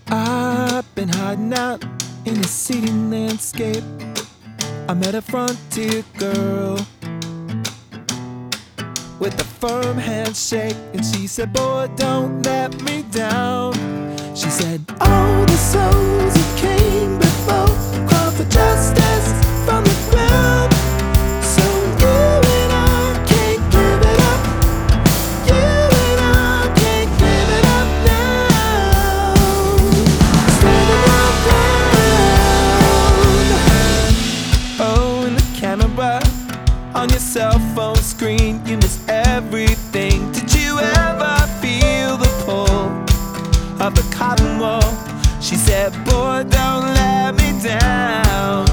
I've been hiding out in a city landscape. I met a frontier girl with a firm handshake, and she said, boy, don't let me down. She said, all the souls who came before called for justice from the ground. So you and I can't give it up. You and I can't give it up now. Standing our ground. Oh, and the camera on your cell phone screen, you miss everything. Did you ever feel the pull of the cotton wool? She said, boy, don't let me down.